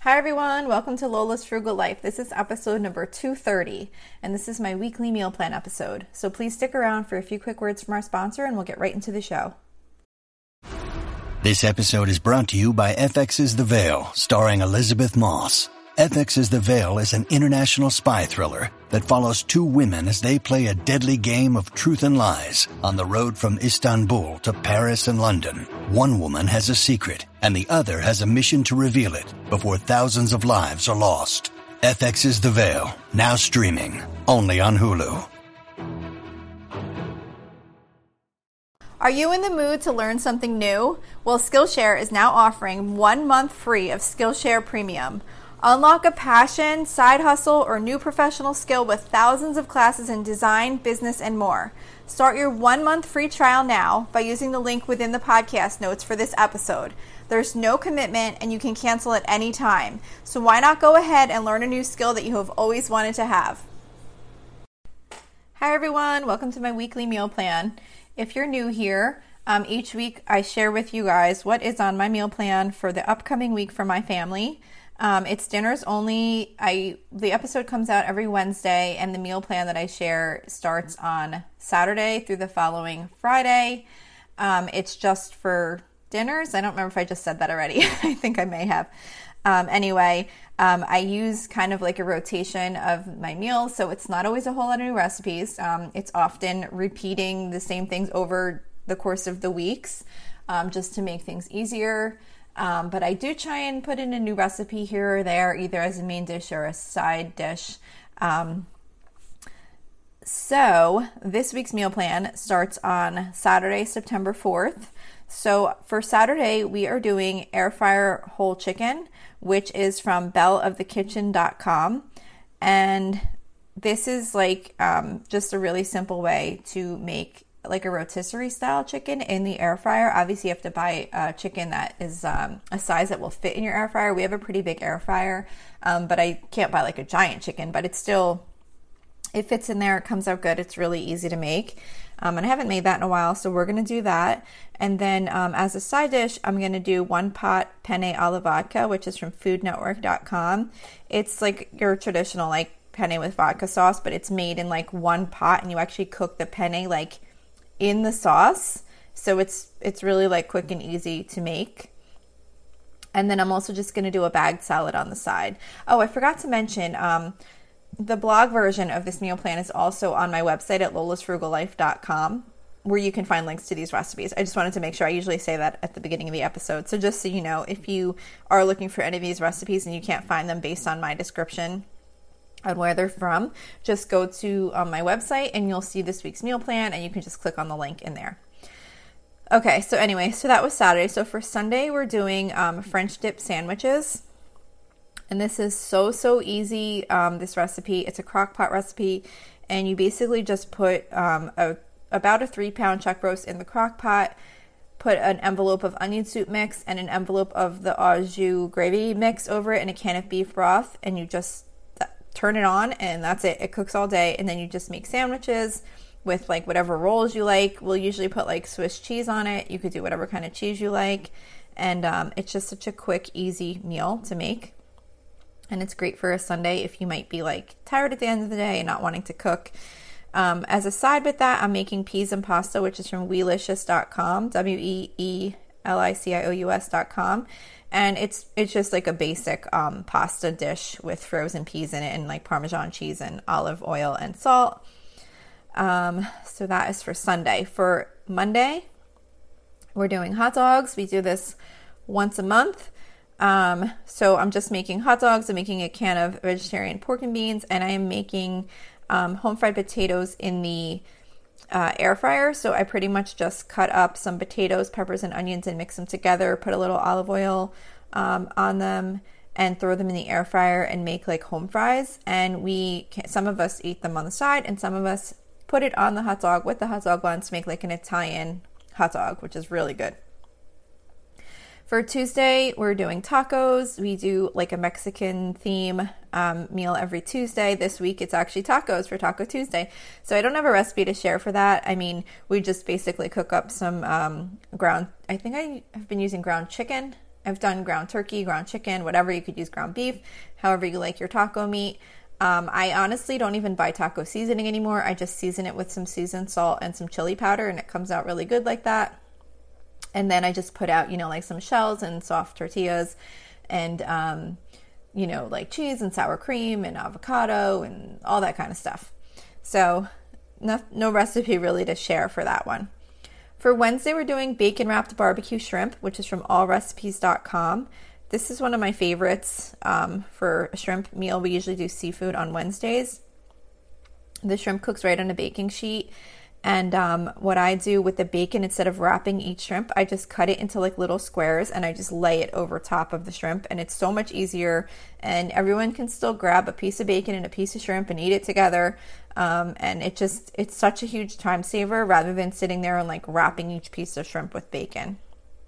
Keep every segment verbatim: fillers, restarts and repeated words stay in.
Hi everyone, welcome to Lola's Frugal Life. This is episode number two thirty, and this is my weekly meal plan episode. So please stick around for a few quick words from our sponsor, and we'll get right into the show. This episode is brought to you by F X's The Veil, starring Elizabeth Moss. F X's The Veil is an international spy thriller that follows two women as they play a deadly game of truth and lies on the road from Istanbul to Paris and London. One woman has a secret, and the other has a mission to reveal it before thousands of lives are lost. F X's The Veil, now streaming, only on Hulu. Are you in the mood to learn something new? Well, Skillshare is now offering one month free of Skillshare Premium. Unlock a passion, side hustle, or new professional skill with thousands of classes in design, business, and more. Start your one-month free trial now by using the link within the podcast notes for this episode. There's no commitment, and you can cancel at any time. So why not go ahead and learn a new skill that you have always wanted to have? Hi everyone, welcome to my weekly meal plan. If you're new here, um, each week I share with you guys what is on my meal plan for the upcoming week for my family. Um, it's dinners only. I the episode comes out every Wednesday, and the meal plan that I share starts on Saturday through the following Friday. Um, it's just for dinners. I don't remember if I just said that already. I think I may have. Um, anyway, um, I use kind of like a rotation of my meals, so it's not always a whole lot of new recipes. Um, it's often repeating the same things over the course of the weeks, um, just to make things easier. Um, but I do try and put in a new recipe here or there, either as a main dish or a side dish. Um, so this week's meal plan starts on Saturday, September fourth. So for Saturday, we are doing air fryer whole chicken, which is from belle of the kitchen dot com. And this is like um, just a really simple way to make like a rotisserie style chicken in the air fryer. Obviously you have to buy a chicken that is um, a size that will fit in your air fryer. We have a pretty big air fryer, um, but I can't buy like a giant chicken, but it's still, it fits in there. It comes out good. It's really easy to make. Um, and I haven't made that in a while, so we're going to do that. And then um, as a side dish, I'm going to do one pot penne alla vodka, which is from food network dot com. It's like your traditional like penne with vodka sauce, but it's made in like one pot, and you actually cook the penne like in the sauce, so it's it's really like quick and easy to make. And then I'm also just going to do a bagged salad on the side. Oh, I forgot to mention um, the blog version of this meal plan is also on my website at lolas frugal life dot com, where you can find links to these recipes. I just wanted to make sure. I usually say that at the beginning of the episode, so just so you know, if you are looking for any of these recipes and you can't find them based on my description on where they're from, just go to um, my website and you'll see this week's meal plan, and you can just click on the link in there. Okay, so anyway, so that was Saturday. So for Sunday, we're doing um, French dip sandwiches. And this is so, so easy, um, this recipe. It's a crock pot recipe, and you basically just put um, a, about a three pound chuck roast in the crock pot, put an envelope of onion soup mix and an envelope of the au jus gravy mix over it and a can of beef broth, and you just turn it on, and that's it. It cooks all day, and then you just make sandwiches with like whatever rolls you like. We'll usually put like Swiss cheese on it. You could do whatever kind of cheese you like, and um, it's just such a quick, easy meal to make, and it's great for a Sunday if you might be like tired at the end of the day and not wanting to cook. Um, as a side with that, I'm making peas and pasta, which is from weelicious dot com, W E E L I C I O U S dot com. And it's it's just like a basic um, pasta dish with frozen peas in it and like Parmesan cheese and olive oil and salt. Um, so that is for Sunday. For Monday, we're doing hot dogs. We do this once a month. Um, so I'm just making hot dogs. I'm making a can of vegetarian pork and beans, and I am making um, home fried potatoes in the Uh, air fryer. So I pretty much just cut up some potatoes, peppers, and onions and mix them together, put a little olive oil um, on them, and throw them in the air fryer and make like home fries. And we can, some of us eat them on the side, and some of us put it on the hot dog with the hot dog buns to make like an Italian hot dog, which is really good. For Tuesday, we're doing tacos. We do like a Mexican theme um, meal every Tuesday. This week, it's actually tacos for Taco Tuesday. So I don't have a recipe to share for that. I mean, we just basically cook up some um, ground, I think I have been using ground chicken I've done ground turkey, ground chicken, whatever. You could use ground beef, however you like your taco meat. Um, I honestly don't even buy taco seasoning anymore. I just season it with some seasoned salt and some chili powder, and it comes out really good like that. And then I just put out, you know, like some shells and soft tortillas and, um, you know, like cheese and sour cream and avocado and all that kind of stuff. So no, no recipe really to share for that one. For Wednesday, we're doing bacon wrapped barbecue shrimp, which is from all recipes dot com. This is one of my favorites um, for a shrimp meal. We usually do seafood on Wednesdays. The shrimp cooks right on a baking sheet. And um, what I do with the bacon, instead of wrapping each shrimp, I just cut it into like little squares and I just lay it over top of the shrimp. And it's so much easier. And everyone can still grab a piece of bacon and a piece of shrimp and eat it together. Um, and it just, it's such a huge time saver rather than sitting there and like wrapping each piece of shrimp with bacon.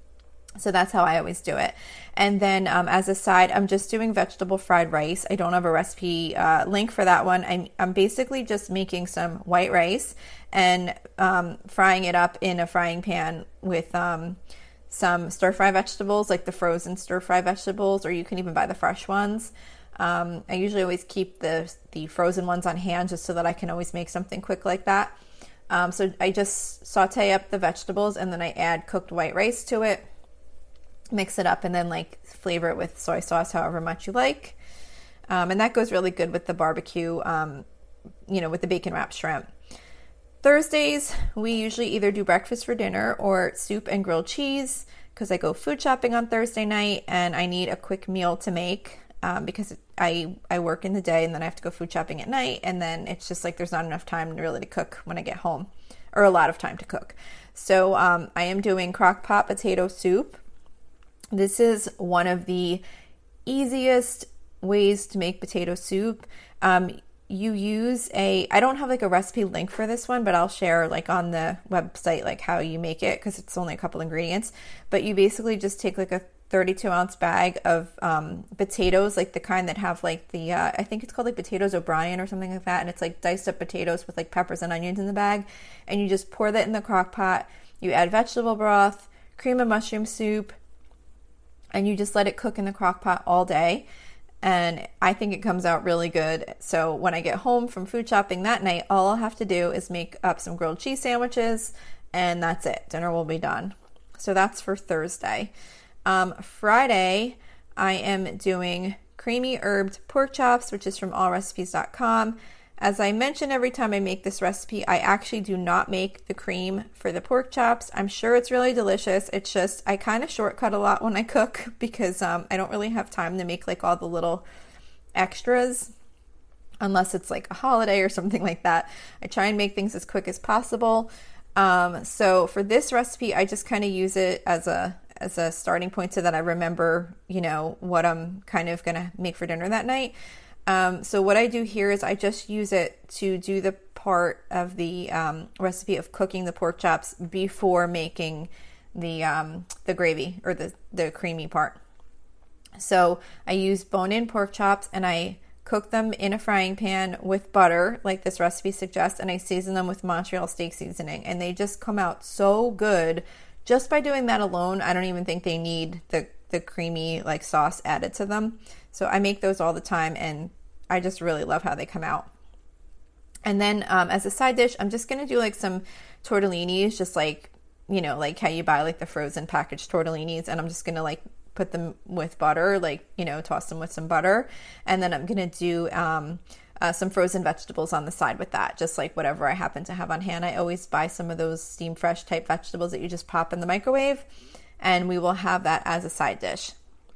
So that's how I always do it. And then um, as a side, I'm just doing vegetable fried rice. I don't have a recipe uh, link for that one. I'm, I'm basically just making some white rice and um, frying it up in a frying pan with um, some stir fry vegetables, like the frozen stir fry vegetables, or you can even buy the fresh ones. Um, I usually always keep the, the frozen ones on hand just so that I can always make something quick like that. Um, so I just saute up the vegetables and then I add cooked white rice to it. Mix it up and then like flavor it with soy sauce however much you like. Um, and that goes really good with the barbecue, um, you know, with the bacon wrapped shrimp. Thursdays, we usually either do breakfast for dinner or soup and grilled cheese because I go food shopping on Thursday night and I need a quick meal to make um, because I, I work in the day and then I have to go food shopping at night. And then it's just like there's not enough time really to cook when I get home, or a lot of time to cook. So um, I am doing crock pot potato soup. This is one of the easiest ways to make potato soup. Um, you use a, I don't have like a recipe link for this one, but I'll share like on the website like how you make it because it's only a couple ingredients. But you basically just take like a thirty-two ounce bag of um, potatoes, like the kind that have like the, uh, I think it's called like potatoes O'Brien or something like that. And it's like diced up potatoes with like peppers and onions in the bag. And you just pour that in the crock pot. You add vegetable broth, cream of mushroom soup, and you just let it cook in the crock pot all day. And I think it comes out really good. So when I get home from food shopping that night, all I'll have to do is make up some grilled cheese sandwiches and that's it. Dinner will be done. So that's for Thursday. Um, Friday, I am doing creamy herbed pork chops, which is from all recipes dot com. As I mention every time I make this recipe, I actually do not make the cream for the pork chops. I'm sure it's really delicious. It's just I kind of shortcut a lot when I cook because um, I don't really have time to make like all the little extras unless it's like a holiday or something like that. I try and make things as quick as possible. Um, so for this recipe, I just kind of use it as a as a starting point so that I remember, you know, what I'm kind of going to make for dinner that night. Um, so what I do here is I just use it to do the part of the um, recipe of cooking the pork chops before making the um, the gravy or the, the creamy part. So I use bone-in pork chops and I cook them in a frying pan with butter like this recipe suggests, and I season them with Montreal steak seasoning, and they just come out so good just by doing that alone. I don't even think they need the the creamy like sauce added to them. So I make those all the time and I just really love how they come out. And then um, as a side dish, I'm just going to do like some tortellinis, just like, you know, like how you buy like the frozen packaged tortellinis. And I'm just going to like put them with butter, like, you know, toss them with some butter. And then I'm going to do um, uh, some frozen vegetables on the side with that, just like whatever I happen to have on hand. I always buy some of those steam fresh type vegetables that you just pop in the microwave. And we will have that as a side dish.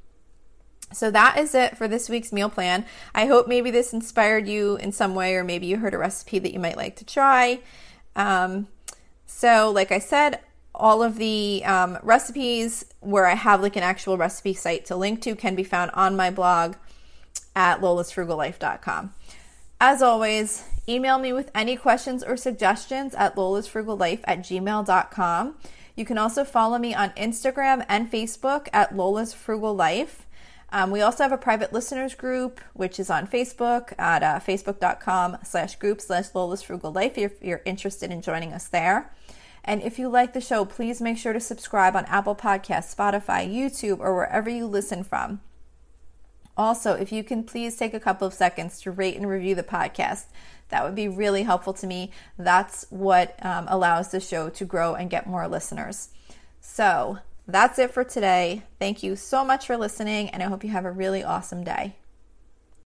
So that is it for this week's meal plan. I hope maybe this inspired you in some way, or maybe you heard a recipe that you might like to try. Um, so like I said, all of the um, recipes where I have like an actual recipe site to link to can be found on my blog at lolas frugal life dot com. As always, email me with any questions or suggestions at lolas frugal life at gmail dot com. You can also follow me on Instagram and Facebook at Lola's Frugal Life. Um, we also have a private listeners group, which is on Facebook at uh, facebook dot com slash group slash Lola's Frugal Life if you're interested in joining us there. And if you like the show, please make sure to subscribe on Apple Podcasts, Spotify, YouTube, or wherever you listen from. Also, if you can please take a couple of seconds to rate and review the podcast, that would be really helpful to me. That's what um, allows the show to grow and get more listeners. So that's it for today. Thank you so much for listening, and I hope you have a really awesome day.